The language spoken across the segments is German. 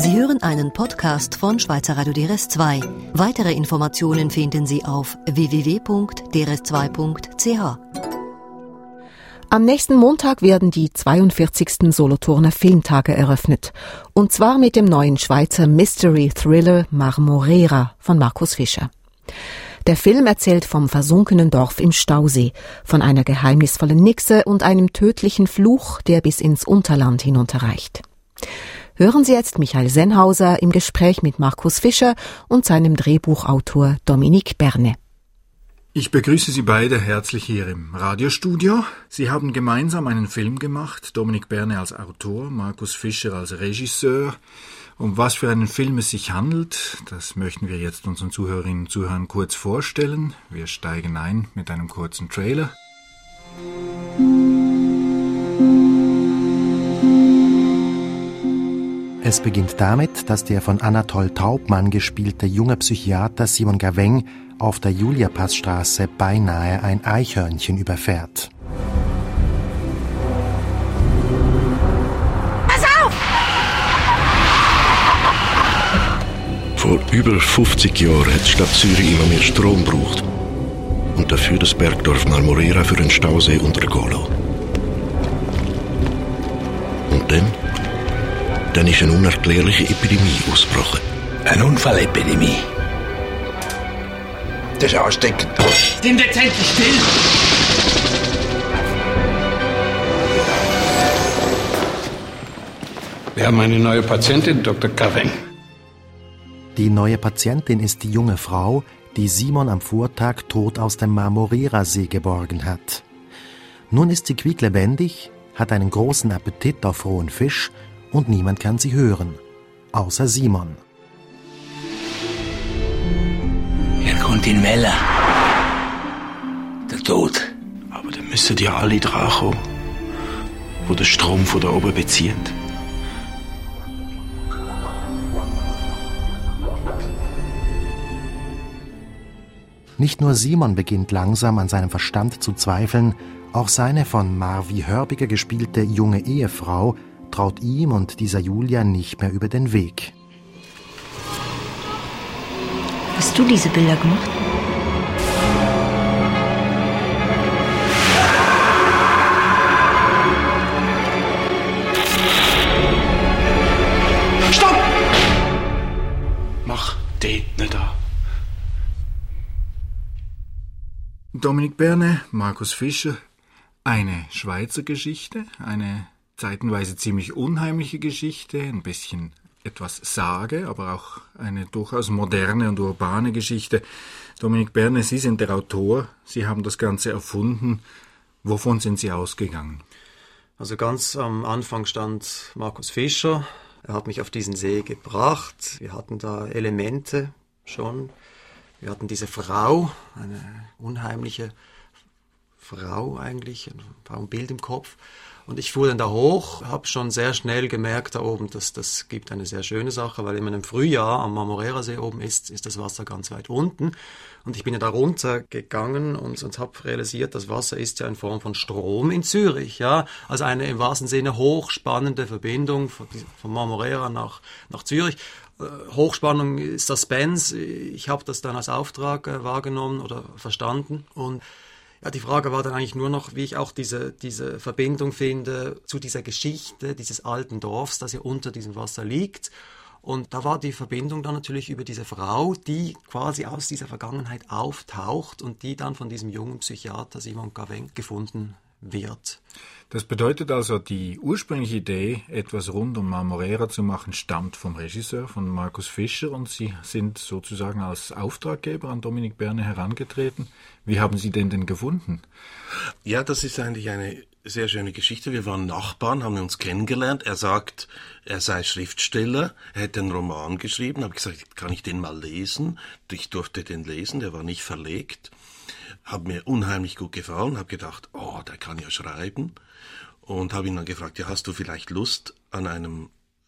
Sie hören einen Podcast von Schweizer Radio DRS2. Weitere Informationen finden Sie auf www.drs2.ch. Am nächsten Montag werden die 42. Solothurner Filmtage eröffnet. Und zwar mit dem neuen Schweizer Mystery-Thriller Marmorera von Markus Fischer. Der Film erzählt vom versunkenen Dorf im Stausee, von einer geheimnisvollen Nixe und einem tödlichen Fluch, der bis ins Unterland hinunterreicht. Hören Sie jetzt Michael Sennhauser im Gespräch mit Markus Fischer und seinem Drehbuchautor Dominique Berne. Ich begrüße Sie beide herzlich hier im Radiostudio. Sie haben gemeinsam einen Film gemacht, Dominique Berne als Autor, Markus Fischer als Regisseur. Um was für einen Film es sich handelt, das möchten wir jetzt unseren Zuhörerinnen und Zuhörern kurz vorstellen. Wir steigen ein mit einem kurzen Trailer. Es beginnt damit, dass der von Anatole Taubmann gespielte junge Psychiater Simon Gaveng auf der Juliapassstraße beinahe ein Eichhörnchen überfährt. Pass auf! Vor über 50 Jahren hat die Stadt Zürich immer mehr Strom gebraucht und dafür das Bergdorf Marmorera für den Stausee untergehen lassen. Und dann ist eine unerklärliche Epidemie ausgebrochen. Eine Unfallepidemie. Das ist ansteckend. Sind jetzt endlich still! Wir haben eine neue Patientin, Dr. Gaveng. Die neue Patientin ist die junge Frau, die Simon am Vortag tot aus dem Marmorera-See geborgen hat. Nun ist sie quieklebendig, hat einen großen Appetit auf rohen Fisch und niemand kann sie hören, außer Simon. Er kommt in Wellen. Der Tod. Aber dann müssen ja alle drankommen, die den Strom von da oben beziehen. Nicht nur Simon beginnt langsam an seinem Verstand zu zweifeln, auch seine von Marvi Hörbiger gespielte junge Ehefrau traut ihm und dieser Julia nicht mehr über den Weg. Hast du diese Bilder gemacht? Stopp! Mach den nicht an. Dominique Berne, Markus Fischer, eine Schweizer Geschichte, eine zeitenweise ziemlich unheimliche Geschichte, ein bisschen etwas Sage, aber auch eine durchaus moderne und urbane Geschichte. Dominique Berne, Sie sind der Autor, Sie haben das Ganze erfunden. Wovon sind Sie ausgegangen? Also ganz am Anfang stand Markus Fischer. Er hat mich auf diesen See gebracht. Wir hatten da Elemente schon. Wir hatten diese Frau, eine unheimliche Frau eigentlich, ein Frauenbild im Kopf. Und ich fuhr dann da hoch, habe schon sehr schnell gemerkt da oben, dass das gibt eine sehr schöne Sache, weil immer im Frühjahr am Marmorera-See oben ist das Wasser ganz weit unten. Und ich bin ja da runtergegangen und habe realisiert, das Wasser ist ja in Form von Strom in Zürich. Ja? Also eine im wahrsten Sinne hochspannende Verbindung von Marmorera nach Zürich. Hochspannung ist das Benz. Ich habe das dann als Auftrag wahrgenommen oder verstanden. Und ja, die Frage war dann eigentlich nur noch, wie ich auch diese Verbindung finde zu dieser Geschichte dieses alten Dorfs, das ja unter diesem Wasser liegt. Und da war die Verbindung dann natürlich über diese Frau, die quasi aus dieser Vergangenheit auftaucht und die dann von diesem jungen Psychiater Simon Gaveng gefunden wird. Das bedeutet also, die ursprüngliche Idee, etwas rund um Marmorera zu machen, stammt vom Regisseur, von Markus Fischer, und Sie sind sozusagen als Auftraggeber an Dominique Berne herangetreten. Wie haben Sie den denn gefunden? Ja, das ist eigentlich eine sehr schöne Geschichte. Wir waren Nachbarn, haben uns kennengelernt. Er sagt, er sei Schriftsteller, er hätte einen Roman geschrieben. Habe gesagt, kann ich den mal lesen? Ich durfte den lesen, der war nicht verlegt. Hat mir unheimlich gut gefallen, habe gedacht, der kann ja schreiben. Und habe ihn dann gefragt, ja, hast du vielleicht Lust, an einem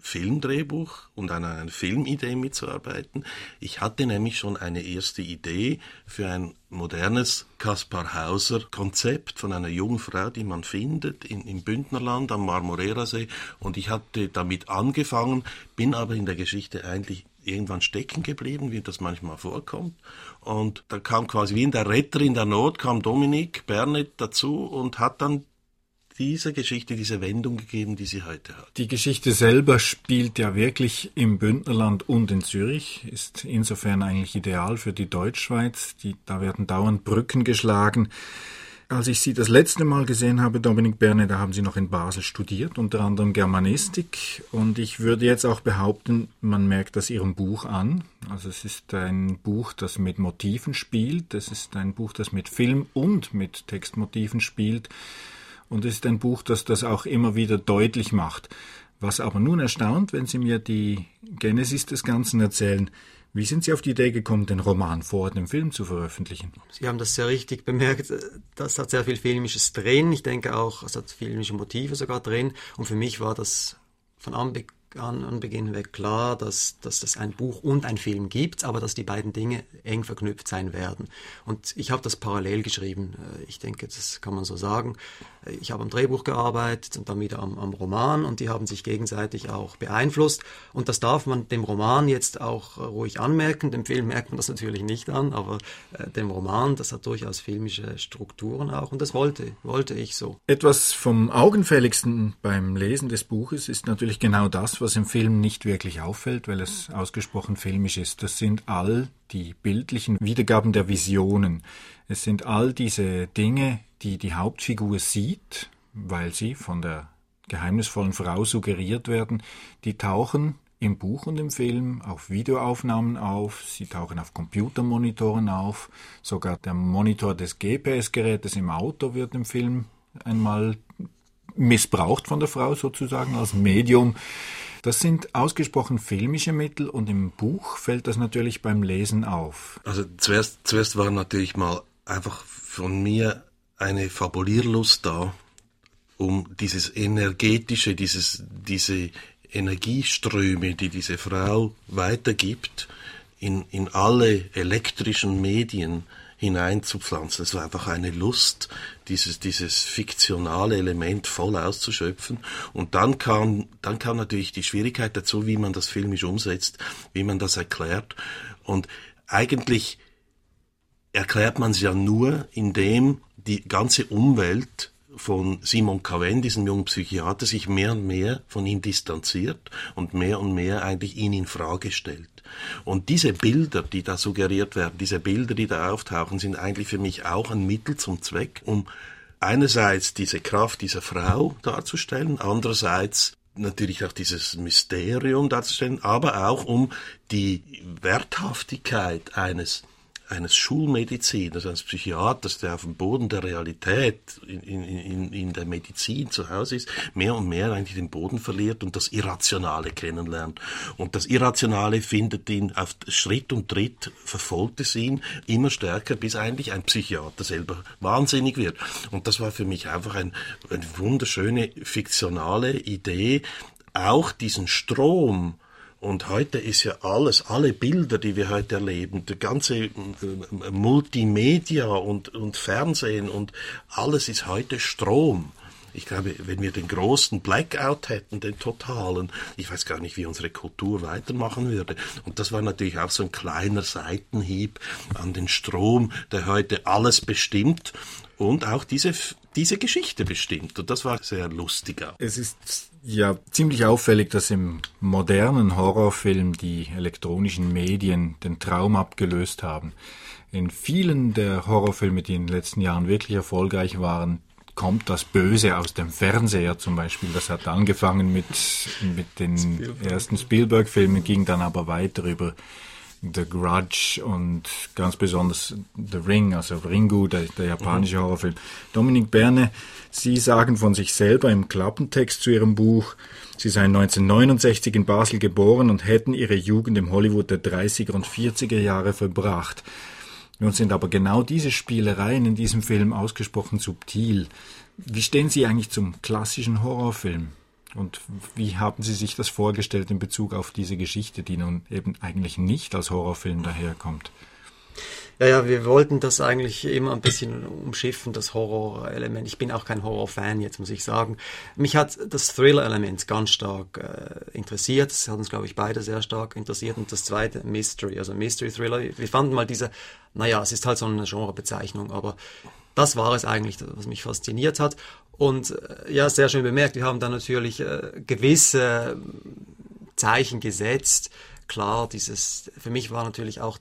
Filmdrehbuch und an einer Filmidee mitzuarbeiten. Ich hatte nämlich schon eine erste Idee für ein modernes Kaspar-Hauser-Konzept von einer jungen Frau, die man findet im Bündnerland am Marmorera-See. Und ich hatte damit angefangen, bin aber in der Geschichte eigentlich irgendwann stecken geblieben, wie das manchmal vorkommt. Und da kam quasi wie in der Retter in der Not, kam Dominique Bernett dazu und hat dann dieser Geschichte diese Wendung gegeben, die sie heute hat. Die Geschichte selber spielt ja wirklich im Bündnerland und in Zürich, ist insofern eigentlich ideal für die Deutschschweiz. Da werden dauernd Brücken geschlagen. Als ich Sie das letzte Mal gesehen habe, Dominique Bernett, da haben Sie noch in Basel studiert, unter anderem Germanistik. Und ich würde jetzt auch behaupten, man merkt das Ihrem Buch an. Also es ist ein Buch, das mit Motiven spielt. Es ist ein Buch, das mit Film und mit Textmotiven spielt. Und es ist ein Buch, das das auch immer wieder deutlich macht. Was aber nun erstaunt, wenn Sie mir die Genesis des Ganzen erzählen, wie sind Sie auf die Idee gekommen, den Roman vor dem Film zu veröffentlichen? Sie haben das sehr richtig bemerkt. Das hat sehr viel Filmisches drin. Ich denke auch, es hat filmische Motive sogar drin. Und für mich war das von Anbeginn weg klar, dass das ein Buch und ein Film gibt, aber dass die beiden Dinge eng verknüpft sein werden. Und ich habe das parallel geschrieben. Ich denke, das kann man so sagen. Ich habe am Drehbuch gearbeitet und dann wieder am Roman und die haben sich gegenseitig auch beeinflusst. Und das darf man dem Roman jetzt auch ruhig anmerken. Dem Film merkt man das natürlich nicht an, aber dem Roman, das hat durchaus filmische Strukturen auch und das wollte ich so. Etwas vom Augenfälligsten beim Lesen des Buches ist natürlich genau das, was im Film nicht wirklich auffällt, weil es ausgesprochen filmisch ist. Das sind all die bildlichen Wiedergaben der Visionen. Es sind all diese Dinge, die die Hauptfigur sieht, weil sie von der geheimnisvollen Frau suggeriert werden, die tauchen im Buch und im Film auf Videoaufnahmen auf, sie tauchen auf Computermonitoren auf, sogar der Monitor des GPS-Gerätes im Auto wird im Film einmal missbraucht von der Frau sozusagen als Medium. Das sind ausgesprochen filmische Mittel und im Buch fällt das natürlich beim Lesen auf. Also zuerst war natürlich mal einfach von mir eine Fabulierlust da, um dieses Energetische, diese Energieströme, die diese Frau weitergibt, in alle elektrischen Medien hineinzupflanzen. Es war einfach eine Lust, dieses fiktionale Element voll auszuschöpfen. Und dann kam natürlich die Schwierigkeit dazu, wie man das filmisch umsetzt, wie man das erklärt. Und eigentlich erklärt man es ja nur, indem die ganze Umwelt von Simon Cavent, diesem jungen Psychiater, sich mehr und mehr von ihm distanziert und mehr eigentlich ihn in Frage stellt. Und diese Bilder, die da suggeriert werden, diese Bilder, die da auftauchen, sind eigentlich für mich auch ein Mittel zum Zweck, um einerseits diese Kraft dieser Frau darzustellen, andererseits natürlich auch dieses Mysterium darzustellen, aber auch um die Werthaftigkeit eines Schulmediziners, eines Psychiaters, der auf dem Boden der Realität in der Medizin zu Hause ist, mehr und mehr eigentlich den Boden verliert und das Irrationale kennenlernt. Und das Irrationale findet ihn auf Schritt und Tritt, verfolgt es ihn immer stärker, bis eigentlich ein Psychiater selber wahnsinnig wird. Und das war für mich einfach eine wunderschöne fiktionale Idee, auch diesen Strom. Und heute ist ja alle Bilder, die wir heute erleben, der ganze Multimedia und Fernsehen und alles ist heute Strom. Ich glaube, wenn wir den großen Blackout hätten, den totalen, ich weiß gar nicht, wie unsere Kultur weitermachen würde. Und das war natürlich auch so ein kleiner Seitenhieb an den Strom, der heute alles bestimmt und auch diese Geschichte bestimmt. Und das war sehr lustig auch. Es ist ja ziemlich auffällig, dass im modernen Horrorfilm die elektronischen Medien den Traum abgelöst haben. In vielen der Horrorfilme, die in den letzten Jahren wirklich erfolgreich waren, kommt das Böse aus dem Fernseher zum Beispiel. Das hat angefangen mit den ersten Spielberg-Filmen, ging dann aber weiter über The Grudge und ganz besonders The Ring, also Ringu, der japanische Horrorfilm. Dominique Bernett, Sie sagen von sich selber im Klappentext zu Ihrem Buch, Sie seien 1969 in Basel geboren und hätten Ihre Jugend im Hollywood der 30er und 40er Jahre verbracht. Nun sind aber genau diese Spielereien in diesem Film ausgesprochen subtil. Wie stehen Sie eigentlich zum klassischen Horrorfilm? Und wie haben Sie sich das vorgestellt in Bezug auf diese Geschichte, die nun eben eigentlich nicht als Horrorfilm daherkommt? Ja, wir wollten das eigentlich immer ein bisschen umschiffen, das Horrorelement. Ich bin auch kein Horrorfan jetzt, muss ich sagen. Mich hat das Thriller-Element ganz stark interessiert. Das hat uns, glaube ich, beide sehr stark interessiert. Und das zweite, Mystery, also Mystery-Thriller. Wir fanden mal es ist halt so eine Genrebezeichnung, aber das war es eigentlich, was mich fasziniert hat. Und ja, sehr schön bemerkt, wir haben da natürlich gewisse Zeichen gesetzt. Klar, für mich war natürlich auch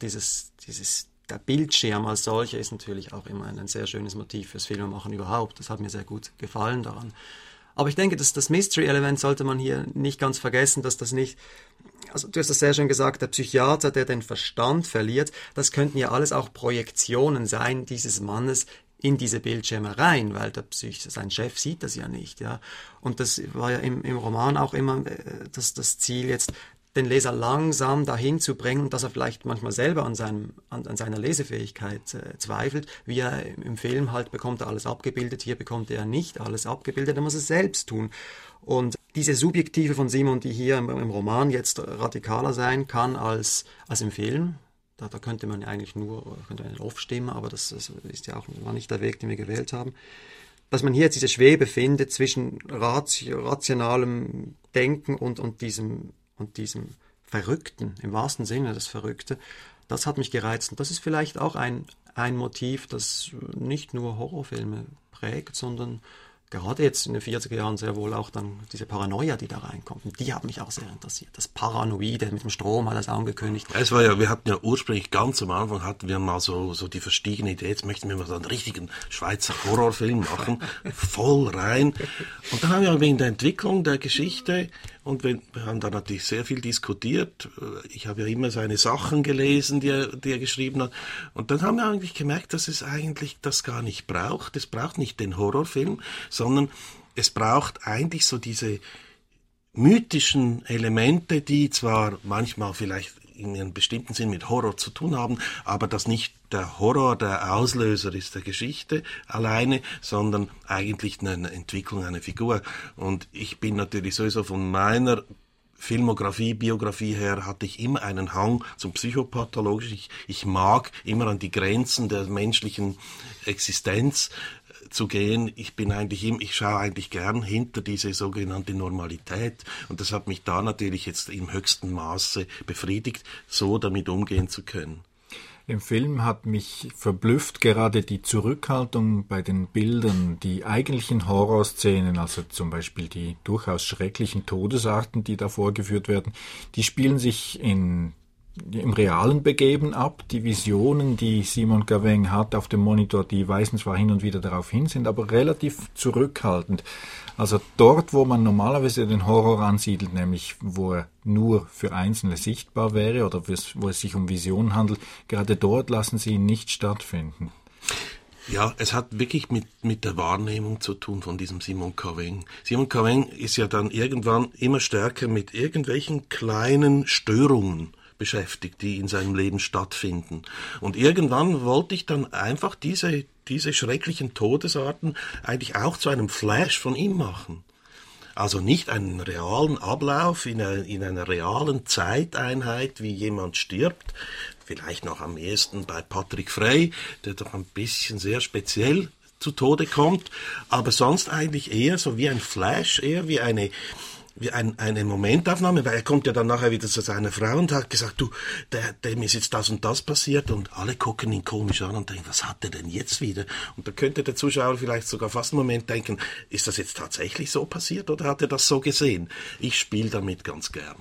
der Bildschirm als solcher ist natürlich auch immer ein sehr schönes Motiv fürs Filmemachen überhaupt. Das hat mir sehr gut gefallen daran. Aber ich denke, dass das Mystery-Element sollte man hier nicht ganz vergessen, dass das nicht, also du hast das sehr schön gesagt, der Psychiater, der den Verstand verliert, das könnten ja alles auch Projektionen sein dieses Mannes in diese Bildschirme rein, weil sein Chef sieht das ja nicht, ja. Und das war ja im Roman auch immer das Ziel jetzt, den Leser langsam dahin zu bringen, dass er vielleicht manchmal selber an seiner Lesefähigkeit zweifelt. Wie er im Film halt bekommt er alles abgebildet, hier bekommt er nicht alles abgebildet, er muss es selbst tun. Und diese Subjektive von Simon, die hier im Roman jetzt radikaler sein kann als im Film, da könnte man eigentlich könnte man aufstimmen, aber das ist ja auch war nicht der Weg, den wir gewählt haben. Dass man hier jetzt diese Schwebe findet zwischen rationalem Denken und diesem Verrückten, im wahrsten Sinne das Verrückte, das hat mich gereizt. Und das ist vielleicht auch ein Motiv, das nicht nur Horrorfilme prägt, sondern gerade jetzt in den 40er Jahren sehr wohl auch dann diese Paranoia, die da reinkommt. Und die hat mich auch sehr interessiert. Das Paranoide mit dem Strom hat das angekündigt. Wir hatten ja ursprünglich ganz am Anfang hatten wir mal so die verstiegene Idee, jetzt möchten wir mal so einen richtigen Schweizer Horrorfilm machen, voll rein. Und dann haben wir wegen der Entwicklung der Geschichte und wir haben da natürlich sehr viel diskutiert. Ich habe ja immer seine Sachen gelesen, die er geschrieben hat. Und dann haben wir eigentlich gemerkt, dass es eigentlich das gar nicht braucht. Es braucht nicht den Horrorfilm, sondern es braucht eigentlich so diese mythischen Elemente, die zwar manchmal vielleicht in einem bestimmten Sinn mit Horror zu tun haben, aber dass nicht der Horror der Auslöser ist der Geschichte alleine, sondern eigentlich eine Entwicklung einer Figur. Und ich bin natürlich sowieso von meiner Filmografie, Biografie her hatte ich immer einen Hang zum Psychopathologisch. Ich mag immer an die Grenzen der menschlichen Existenz zu gehen. Ich schaue eigentlich gern hinter diese sogenannte Normalität und das hat mich da natürlich jetzt im höchsten Maße befriedigt, so damit umgehen zu können. Im Film hat mich verblüfft gerade die Zurückhaltung bei den Bildern, die eigentlichen Horrorszenen, also zum Beispiel die durchaus schrecklichen Todesarten, die da vorgeführt werden, die spielen sich im realen Begeben ab. Die Visionen, die Simon Caveng hat auf dem Monitor, die weisen zwar hin und wieder darauf hin, sind aber relativ zurückhaltend. Also dort, wo man normalerweise den Horror ansiedelt, nämlich wo er nur für Einzelne sichtbar wäre oder wo es sich um Visionen handelt, gerade dort lassen sie ihn nicht stattfinden. Ja, es hat wirklich mit der Wahrnehmung zu tun von diesem Simon Caveng. Simon Caveng ist ja dann irgendwann immer stärker mit irgendwelchen kleinen Störungen beschäftigt, die in seinem Leben stattfinden. Und irgendwann wollte ich dann einfach diese schrecklichen Todesarten eigentlich auch zu einem Flash von ihm machen. Also nicht einen realen Ablauf in einer realen Zeiteinheit, wie jemand stirbt, vielleicht noch am ehesten bei Patrick Frey, der doch ein bisschen sehr speziell zu Tode kommt, aber sonst eigentlich eher so wie ein Flash, eher wie eine Momentaufnahme, weil er kommt ja dann nachher wieder zu seiner Frau und hat gesagt, dem ist jetzt das und das passiert und alle gucken ihn komisch an und denken, was hat er denn jetzt wieder? Und da könnte der Zuschauer vielleicht sogar fast einen Moment denken, ist das jetzt tatsächlich so passiert oder hat er das so gesehen? Ich spiele damit ganz gern.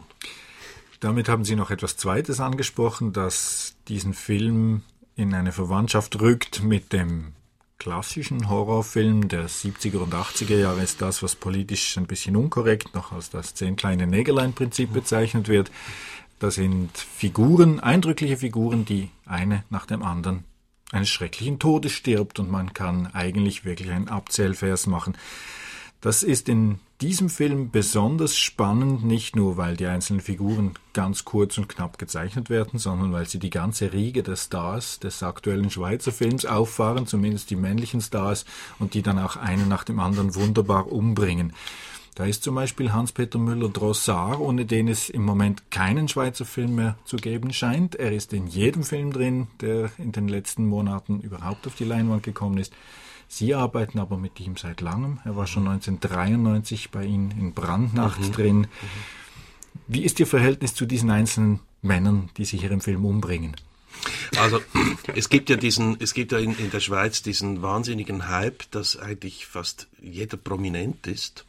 Damit haben Sie noch etwas Zweites angesprochen, das diesen Film in eine Verwandtschaft rückt mit dem klassischen Horrorfilm der 70er und 80er Jahre, ist das, was politisch ein bisschen unkorrekt noch als das 10 kleine Nägelein-Prinzip bezeichnet wird. Da sind Figuren, eindrückliche Figuren, die eine nach dem anderen eines schrecklichen Todes stirbt und man kann eigentlich wirklich einen Abzählvers machen. Das ist in diesem Film besonders spannend, nicht nur, weil die einzelnen Figuren ganz kurz und knapp gezeichnet werden, sondern weil sie die ganze Riege der Stars des aktuellen Schweizer Films auffahren, zumindest die männlichen Stars, und die dann auch einen nach dem anderen wunderbar umbringen. Da ist zum Beispiel Hans-Peter Müller-Drossard, ohne den es im Moment keinen Schweizer Film mehr zu geben scheint. Er ist in jedem Film drin, der in den letzten Monaten überhaupt auf die Leinwand gekommen ist. Sie arbeiten aber mit ihm seit langem. Er war schon 1993 bei Ihnen in Brandnacht drin. Wie ist Ihr Verhältnis zu diesen einzelnen Männern, die sich hier im Film umbringen? Also es gibt ja in der Schweiz diesen wahnsinnigen Hype, dass eigentlich fast jeder prominent ist.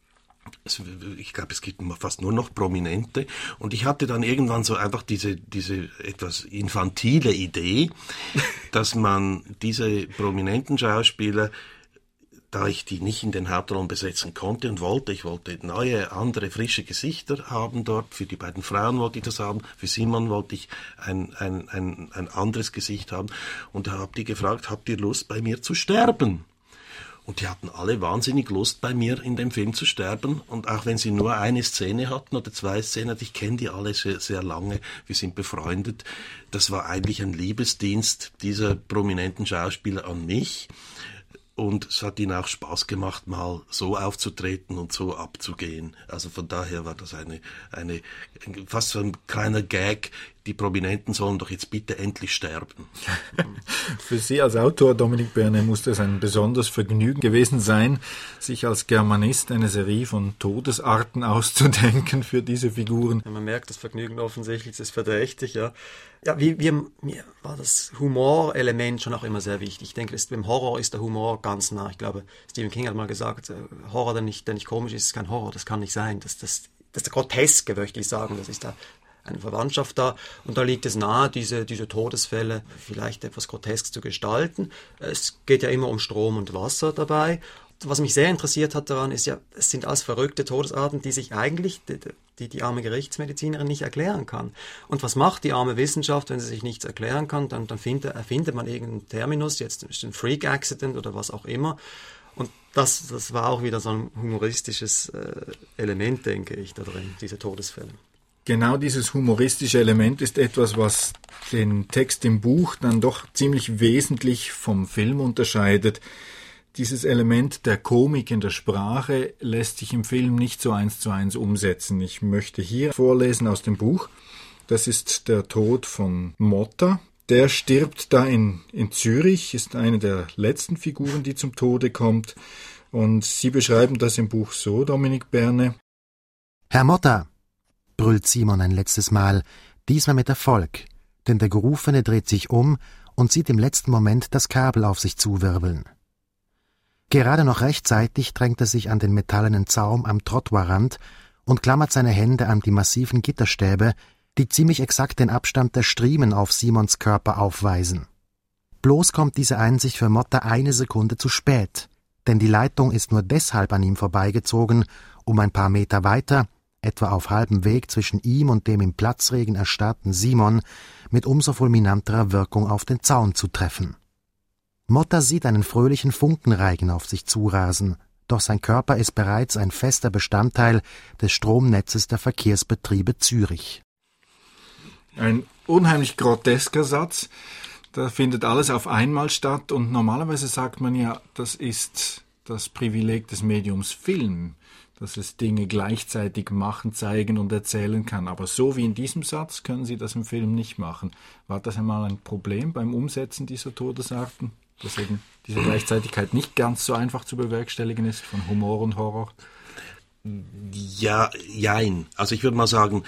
Ich glaube, es gibt fast nur noch Prominente. Und ich hatte dann irgendwann so einfach diese etwas infantile Idee, dass man diese prominenten Schauspieler, da ich die nicht in den Hauptrollen besetzen konnte und ich wollte neue, andere, frische Gesichter haben dort. Für die beiden Frauen wollte ich das haben. Für Simon wollte ich ein anderes Gesicht haben. Und da habe ich gefragt, habt ihr Lust, bei mir zu sterben? Und die hatten alle wahnsinnig Lust, bei mir in dem Film zu sterben. Und auch wenn sie nur eine Szene hatten oder 2 Szenen, ich kenne die alle sehr, sehr lange, wir sind befreundet. Das war eigentlich ein Liebesdienst dieser prominenten Schauspieler an mich. Und es hat ihnen auch Spaß gemacht, mal so aufzutreten und so abzugehen. Also von daher war das eine fast so ein kleiner Gag. Die Prominenten sollen doch jetzt bitte endlich sterben. Für Sie als Autor, Dominique Bernay, muss das ein besonderes Vergnügen gewesen sein, sich als Germanist eine Serie von Todesarten auszudenken für diese Figuren. Ja, man merkt, das Vergnügen offensichtlich ist verdächtig, ja. Ja, mir war das Humorelement schon auch immer sehr wichtig. Ich denke, beim Horror ist der Humor ganz nah. Ich glaube, Stephen King hat mal gesagt, Horror, der nicht komisch ist, ist kein Horror. Das kann nicht sein. Das Groteske, möchte ich sagen, das ist da eine Verwandtschaft da. Und da liegt es nahe, diese Todesfälle vielleicht etwas grotesk zu gestalten. Es geht ja immer um Strom und Wasser dabei. Was mich sehr interessiert hat daran, ist ja, es sind alles verrückte Todesarten, die sich eigentlich die arme Gerichtsmedizinerin nicht erklären kann. Und was macht die arme Wissenschaft, wenn sie sich nichts erklären kann? Dann erfindet man irgendeinen Terminus, jetzt ist ein Freak-Accident oder was auch immer. Und das war auch wieder so ein humoristisches Element, denke ich, da drin, diese Todesfälle. Genau dieses humoristische Element ist etwas, was den Text im Buch dann doch ziemlich wesentlich vom Film unterscheidet. Dieses Element der Komik in der Sprache lässt sich im Film nicht so 1:1 umsetzen. Ich möchte hier vorlesen aus dem Buch. Das ist der Tod von Motta. Der stirbt da in Zürich, ist eine der letzten Figuren, die zum Tode kommt. Und Sie beschreiben das im Buch so, Dominique Bernay. Herr Motta, brüllt Simon ein letztes Mal, diesmal mit Erfolg, denn der Gerufene dreht sich um und sieht im letzten Moment das Kabel auf sich zuwirbeln. Gerade noch rechtzeitig drängt er sich an den metallenen Zaum am Trottoirrand und klammert seine Hände an die massiven Gitterstäbe, die ziemlich exakt den Abstand der Striemen auf Simons Körper aufweisen. Bloß kommt diese Einsicht für Motta 1 Sekunde zu spät, denn die Leitung ist nur deshalb an ihm vorbeigezogen, um ein paar Meter weiter, etwa auf halbem Weg zwischen ihm und dem im Platzregen erstarrten Simon, mit umso fulminanterer Wirkung auf den Zaun zu treffen. Motta sieht einen fröhlichen Funkenreigen auf sich zurasen, doch sein Körper ist bereits ein fester Bestandteil des Stromnetzes der Verkehrsbetriebe Zürich. Ein unheimlich grotesker Satz. Da findet alles auf einmal statt und normalerweise sagt man ja, das ist das Privileg des Mediums Film, dass es Dinge gleichzeitig machen, zeigen und erzählen kann. Aber so wie in diesem Satz können Sie das im Film nicht machen. War das einmal ein Problem beim Umsetzen dieser Todesarten? Dass eben diese Gleichzeitigkeit nicht ganz so einfach zu bewerkstelligen ist von Humor und Horror? Ja, jein. Also ich würde mal sagen,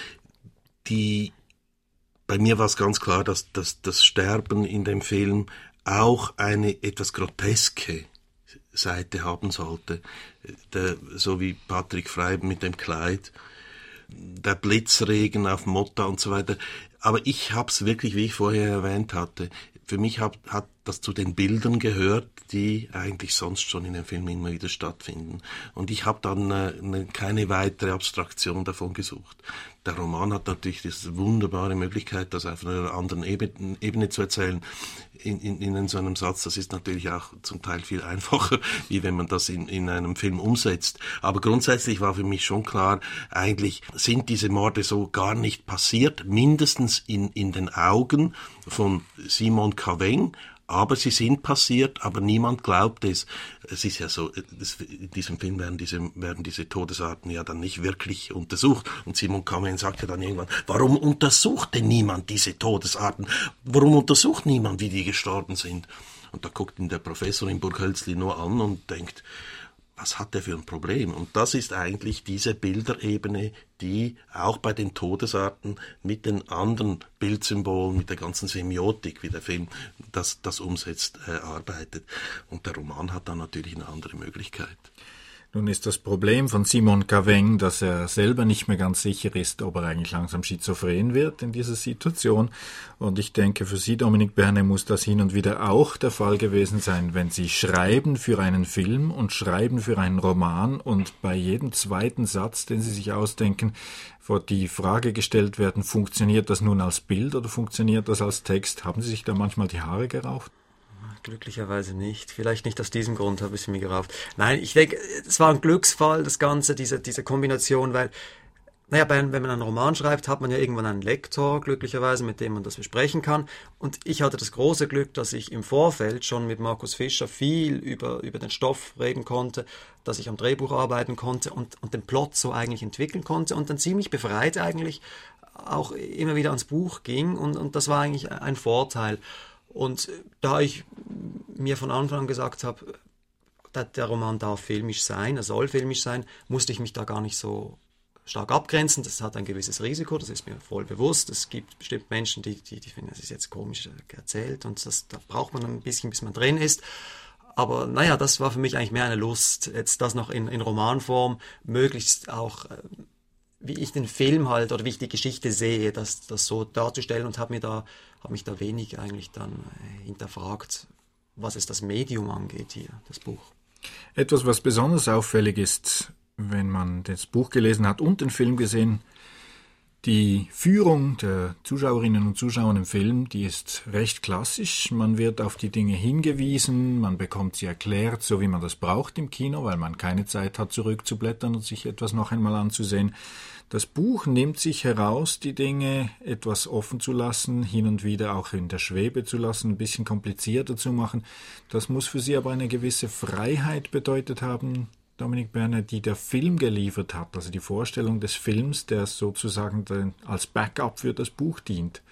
bei mir war es ganz klar, dass das Sterben in dem Film auch eine etwas groteske Seite haben sollte. So wie Patrick Frey mit dem Kleid, der Blitzregen auf Motta und so weiter. Aber ich habe es wirklich, wie ich vorher erwähnt hatte, für mich hat das zu den Bildern gehört, die eigentlich sonst schon in den Filmen immer wieder stattfinden. Und ich habe dann keine weitere Abstraktion davon gesucht. Der Roman hat natürlich diese wunderbare Möglichkeit, das auf einer anderen Ebene zu erzählen. In so einem Satz, das ist natürlich auch zum Teil viel einfacher, wie wenn man das in einem Film umsetzt. Aber grundsätzlich war für mich schon klar, eigentlich sind diese Morde so gar nicht passiert, mindestens in den Augen von Simon Caveng, Aber sie sind passiert, aber niemand glaubt es. Es ist ja so, in diesem Film werden diese Todesarten ja dann nicht wirklich untersucht. Und Simon Caveng sagt ja dann irgendwann, warum untersucht denn niemand diese Todesarten? Warum untersucht niemand, wie die gestorben sind? Und da guckt ihn der Professor in Burghölzli nur an und denkt, was hat der für ein Problem? Und das ist eigentlich diese Bilderebene, die auch bei den Todesarten mit den anderen Bildsymbolen, mit der ganzen Semiotik, wie der Film das umsetzt, arbeitet. Und der Roman hat dann natürlich eine andere Möglichkeit. Nun ist das Problem von Simon Caveng, dass er selber nicht mehr ganz sicher ist, ob er eigentlich langsam schizophren wird in dieser Situation. Und ich denke, für Sie, Dominique Berne, muss das hin und wieder auch der Fall gewesen sein, wenn Sie schreiben für einen Film und schreiben für einen Roman und bei jedem zweiten Satz, den Sie sich ausdenken, vor die Frage gestellt werden, funktioniert das nun als Bild oder funktioniert das als Text? Haben Sie sich da manchmal die Haare gerauft? Glücklicherweise nicht. Vielleicht nicht aus diesem Grund habe ich es mir gerauft. Nein, ich denke, es war ein Glücksfall, das Ganze, diese Kombination, weil, wenn man einen Roman schreibt, hat man ja irgendwann einen Lektor, glücklicherweise, mit dem man das besprechen kann. Und ich hatte das große Glück, dass ich im Vorfeld schon mit Markus Fischer viel über den Stoff reden konnte, dass ich am Drehbuch arbeiten konnte und den Plot so eigentlich entwickeln konnte und dann ziemlich befreit eigentlich auch immer wieder ans Buch ging und das war eigentlich ein Vorteil. Und da ich mir von Anfang an gesagt habe, der Roman darf filmisch sein, er soll filmisch sein, musste ich mich da gar nicht so stark abgrenzen. Das hat ein gewisses Risiko, das ist mir voll bewusst. Es gibt bestimmt Menschen, die finden, das ist jetzt komisch erzählt und da braucht man ein bisschen, bis man drin ist. Aber das war für mich eigentlich mehr eine Lust, jetzt das noch in Romanform, möglichst auch, wie ich den Film halt oder wie ich die Geschichte sehe, das so darzustellen und habe mich da wenig eigentlich dann hinterfragt, was es das Medium angeht hier, das Buch. Etwas, was besonders auffällig ist, wenn man das Buch gelesen hat und den Film gesehen, die Führung der Zuschauerinnen und Zuschauer im Film, die ist recht klassisch. Man wird auf die Dinge hingewiesen, man bekommt sie erklärt, so wie man das braucht im Kino, weil man keine Zeit hat, zurückzublättern und sich etwas noch einmal anzusehen. Das Buch nimmt sich heraus, die Dinge etwas offen zu lassen, hin und wieder auch in der Schwebe zu lassen, ein bisschen komplizierter zu machen. Das muss für Sie aber eine gewisse Freiheit bedeutet haben, Dominique Berne, die der Film geliefert hat, also die Vorstellung des Films, der sozusagen als Backup für das Buch dient.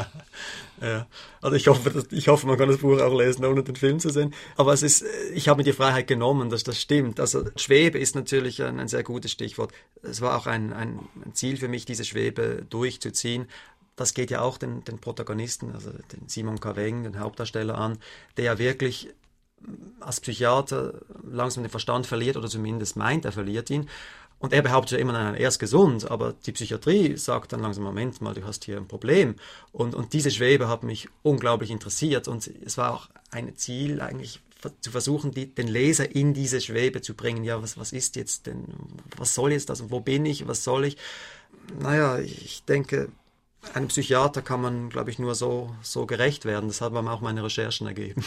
Ja, also ich hoffe, man kann das Buch auch lesen, ohne den Film zu sehen. Aber ich habe mir die Freiheit genommen, dass das stimmt. Also Schwebe ist natürlich ein sehr gutes Stichwort. Es war auch ein Ziel für mich, diese Schwebe durchzuziehen. Das geht ja auch den Protagonisten, also den Simon Caveng, den Hauptdarsteller an, der ja wirklich als Psychiater langsam den Verstand verliert oder zumindest meint, er verliert ihn. Und er behauptet ja immer, er ist gesund, aber die Psychiatrie sagt dann langsam, Moment mal, du hast hier ein Problem. Und diese Schwebe hat mich unglaublich interessiert und es war auch ein Ziel eigentlich zu versuchen, den Leser in diese Schwebe zu bringen. Ja, was ist jetzt denn, was soll jetzt das und wo bin ich, was soll ich? Ich denke, einem Psychiater kann man, glaube ich, nur so gerecht werden. Das haben auch meine Recherchen ergeben.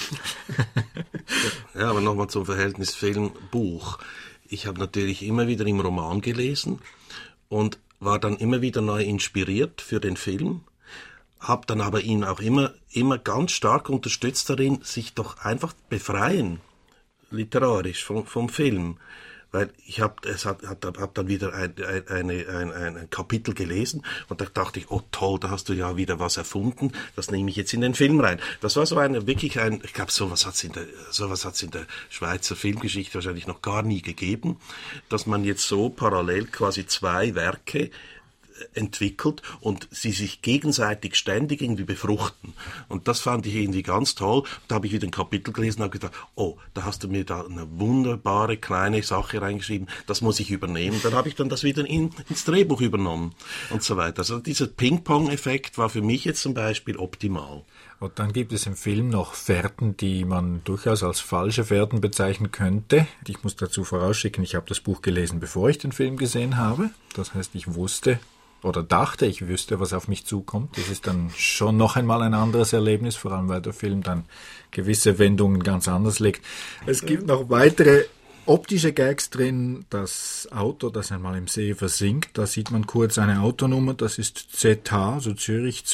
Ja, aber nochmal zum Verhältnis Film-Buch. Ich habe natürlich immer wieder im Roman gelesen und war dann immer wieder neu inspiriert für den Film, habe dann aber ihn auch immer ganz stark unterstützt darin, sich doch einfach befreien, literarisch vom Film. Weil ich hab dann wieder ein Kapitel gelesen und da dachte ich, oh toll, da hast du ja wieder was erfunden, das nehme ich jetzt in den Film rein. Das war so ich glaube, sowas hat's in der Schweizer Filmgeschichte wahrscheinlich noch gar nie gegeben, dass man jetzt so parallel quasi zwei Werke entwickelt und sie sich gegenseitig ständig irgendwie befruchten. Und das fand ich irgendwie ganz toll. Da habe ich wieder ein Kapitel gelesen und habe gedacht, oh, da hast du mir da eine wunderbare kleine Sache reingeschrieben, das muss ich übernehmen. Dann habe ich das wieder ins Drehbuch übernommen und so weiter. Also dieser Ping-Pong-Effekt war für mich jetzt zum Beispiel optimal. Und dann gibt es im Film noch Fährten, die man durchaus als falsche Fährten bezeichnen könnte. Ich muss dazu vorausschicken, ich habe das Buch gelesen, bevor ich den Film gesehen habe. Das heißt, ich wusste oder dachte, ich wüsste, was auf mich zukommt. Das ist dann schon noch einmal ein anderes Erlebnis, vor allem weil der Film dann gewisse Wendungen ganz anders legt. Es gibt noch weitere optische Gags drin. Das Auto, das einmal im See versinkt, da sieht man kurz eine Autonummer, das ist ZH, also Zürich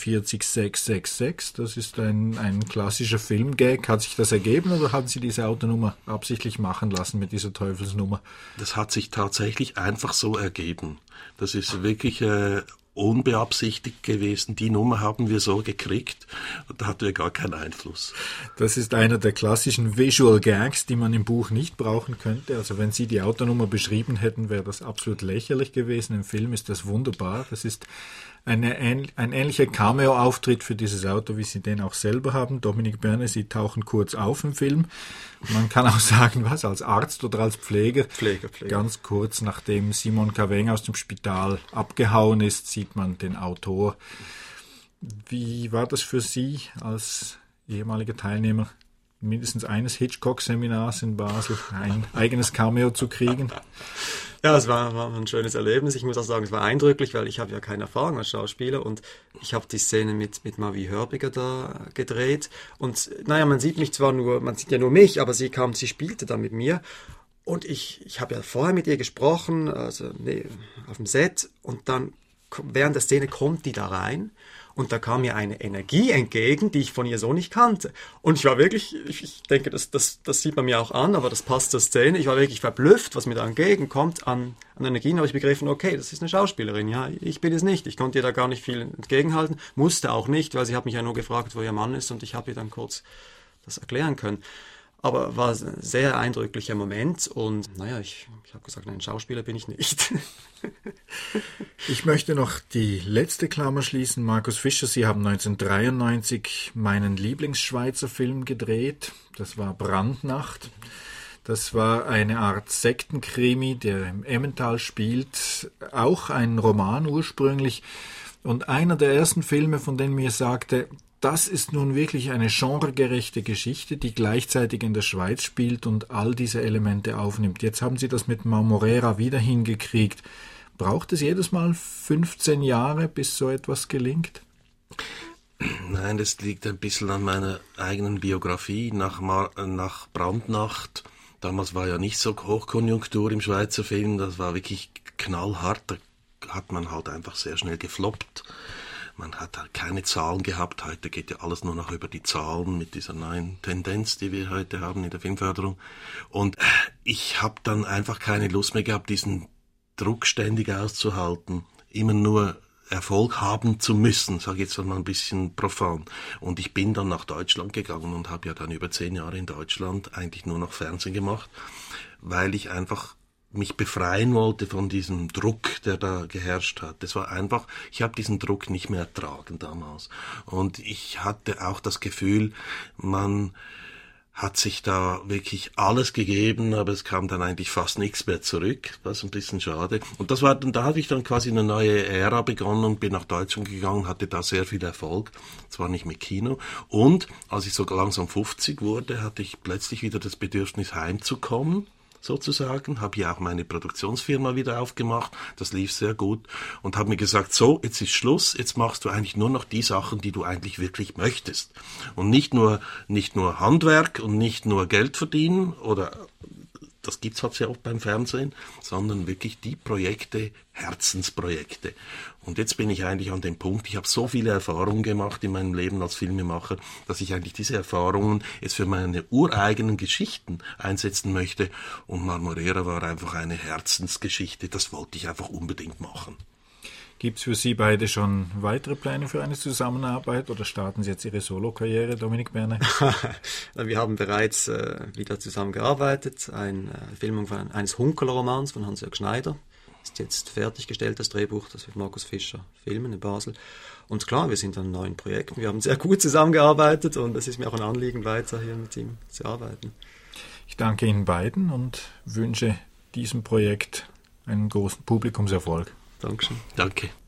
42666. Das ist ein klassischer Filmgag. Hat sich das ergeben oder haben Sie diese Autonummer absichtlich machen lassen mit dieser Teufelsnummer? Das hat sich tatsächlich einfach so ergeben. Das ist wirklich unbeabsichtigt gewesen. Die Nummer haben wir so gekriegt und da hatten wir gar keinen Einfluss. Das ist einer der klassischen Visual Gags, die man im Buch nicht brauchen könnte. Also wenn Sie die Autonummer beschrieben hätten, wäre das absolut lächerlich gewesen. Im Film ist das wunderbar. Das ist ein ähnlicher Cameo-Auftritt für dieses Auto, wie Sie den auch selber haben. Dominique Berne, Sie tauchen kurz auf im Film. Man kann auch sagen, was, als Arzt oder als Pfleger? Pfleger. Ganz kurz nachdem Simon Caveng aus dem Spital abgehauen ist, sieht man den Autor. Wie war das für Sie als ehemaliger Teilnehmer mindestens eines Hitchcock-Seminars in Basel, ein eigenes Cameo zu kriegen? Ja, es war ein schönes Erlebnis. Ich muss auch sagen, es war eindrücklich, weil ich habe ja keine Erfahrung als Schauspieler und ich habe die Szene mit Mavi Hörbiger da gedreht. Und naja, man sieht ja nur mich, aber sie spielte da mit mir. Und ich habe ja vorher mit ihr gesprochen, also auf dem Set, und dann während der Szene kommt die da rein. Und da kam mir eine Energie entgegen, die ich von ihr so nicht kannte. Und ich war wirklich, ich denke, das sieht man mir auch an, aber das passt zur Szene. Ich war wirklich verblüfft, was mir da entgegenkommt an Energien. Aber ich begriffen, okay, das ist eine Schauspielerin. Ja, ich bin es nicht. Ich konnte ihr da gar nicht viel entgegenhalten. Musste auch nicht, weil sie hat mich ja nur gefragt, wo ihr Mann ist. Und ich habe ihr dann kurz das erklären können. Aber war ein sehr eindrücklicher Moment. Und naja, ich habe gesagt, nein, Schauspieler bin ich nicht. Ich möchte noch die letzte Klammer schließen. Markus Fischer, Sie haben 1993 meinen Lieblingsschweizer Film gedreht. Das war Brandnacht. Das war eine Art Sektenkrimi, der im Emmental spielt. Auch ein Roman ursprünglich. Und einer der ersten Filme, von denen mir sagte, das ist nun wirklich eine genregerechte Geschichte, die gleichzeitig in der Schweiz spielt und all diese Elemente aufnimmt. Jetzt haben Sie das mit Marmorera wieder hingekriegt. Braucht es jedes Mal 15 Jahre, bis so etwas gelingt? Nein, das liegt ein bisschen an meiner eigenen Biografie. Nach Brandnacht, damals war ja nicht so Hochkonjunktur im Schweizer Film, das war wirklich knallhart, da hat man halt einfach sehr schnell gefloppt. Man hat halt keine Zahlen gehabt. Heute geht ja alles nur noch über die Zahlen mit dieser neuen Tendenz, die wir heute haben in der Filmförderung. Und ich habe dann einfach keine Lust mehr gehabt, diesen Druck ständig auszuhalten, immer nur Erfolg haben zu müssen, sage ich jetzt mal ein bisschen profan. Und ich bin dann nach Deutschland gegangen und habe ja dann über 10 Jahre in Deutschland eigentlich nur noch Fernsehen gemacht, weil ich einfach mich befreien wollte von diesem Druck, der da geherrscht hat. Das war einfach, ich habe diesen Druck nicht mehr ertragen damals. Und ich hatte auch das Gefühl, man hat sich da wirklich alles gegeben, aber es kam dann eigentlich fast nichts mehr zurück. Das ist ein bisschen schade. Und da habe ich dann quasi eine neue Ära begonnen und bin nach Deutschland gegangen, hatte da sehr viel Erfolg. Zwar nicht mit Kino. Und als ich so langsam 50 wurde, hatte ich plötzlich wieder das Bedürfnis, heimzukommen, sozusagen, habe hier auch meine Produktionsfirma wieder aufgemacht, das lief sehr gut und habe mir gesagt, so, jetzt ist Schluss, jetzt machst du eigentlich nur noch die Sachen, die du eigentlich wirklich möchtest und nicht nur Handwerk und nicht nur Geld verdienen oder das gibt's halt sehr oft beim Fernsehen, sondern wirklich die Projekte, Herzensprojekte. Und jetzt bin ich eigentlich an dem Punkt, ich habe so viele Erfahrungen gemacht in meinem Leben als Filmemacher, dass ich eigentlich diese Erfahrungen jetzt für meine ureigenen Geschichten einsetzen möchte. Und Marmorera war einfach eine Herzensgeschichte, das wollte ich einfach unbedingt machen. Gibt es für Sie beide schon weitere Pläne für eine Zusammenarbeit oder starten Sie jetzt Ihre Solo-Karriere, Dominique Berne? Wir haben bereits wieder zusammengearbeitet. Eine Filmung eines Hunkeler-Romans von Hans-Jörg Schneider. Ist jetzt fertiggestellt, das Drehbuch, das wird Markus Fischer filmen in Basel. Und klar, wir sind an neuen Projekten. Wir haben sehr gut zusammengearbeitet und es ist mir auch ein Anliegen, weiter hier mit ihm zu arbeiten. Ich danke Ihnen beiden und wünsche diesem Projekt einen großen Publikumserfolg. Dankeschön. Danke.